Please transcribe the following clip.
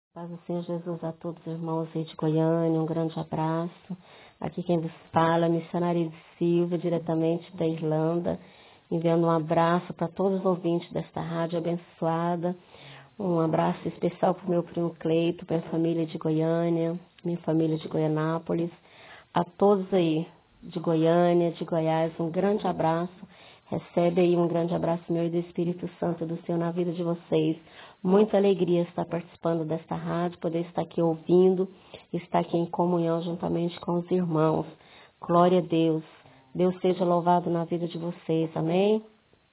Paz do Senhor Jesus a todos os irmãos aí de Goiânia, um grande abraço. Aqui quem vos fala é a missionária de Silva, diretamente da Irlanda, enviando um abraço para todos os ouvintes desta rádio abençoada. Um abraço especial para o meu primo Cleito, para a família de Goiânia, minha família de Goianápolis. A todos aí de Goiânia, de Goiás, um grande abraço. Recebe aí um grande abraço meu e do Espírito Santo do Senhor na vida de vocês. Muita alegria estar participando desta rádio, poder estar aqui ouvindo, estar aqui em comunhão juntamente com os irmãos. Glória a Deus. Deus seja louvado na vida de vocês, amém?